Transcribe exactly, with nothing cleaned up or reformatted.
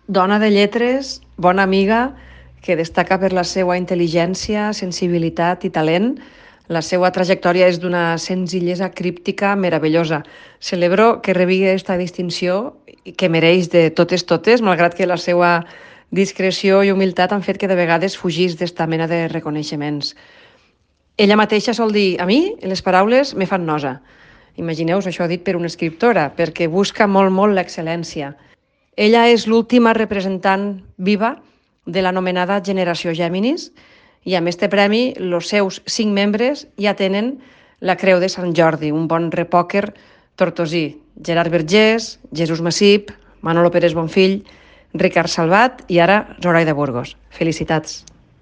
Dona de lletres, bona amiga, que destaca per la seva intel·ligència, sensibilitat i talent. La seva trajectòria és d'una senzillesa críptica meravellosa. Celebro que rebigui aquesta distinció i que mereix de totes totes, malgrat que la seva discreció i humilitat han fet que de vegades fugís d'esta mena de reconeixements. Ella mateixa sol dir, a mi les paraules me fan nosa. Imagineu-vos això dit per una escriptora, perquè busca molt, molt l'excel·lència. Ella és l'última representant viva de l'anomenada generació Géminis i amb este premi els seus cinc membres ja tenen la Creu de Sant Jordi, un bon repòquer tortosí. Gerard Vergés, Jesús Massip, Manolo Pérez Bonfill, Ricard Salvat i ara Zoraida Burgos. Felicitats.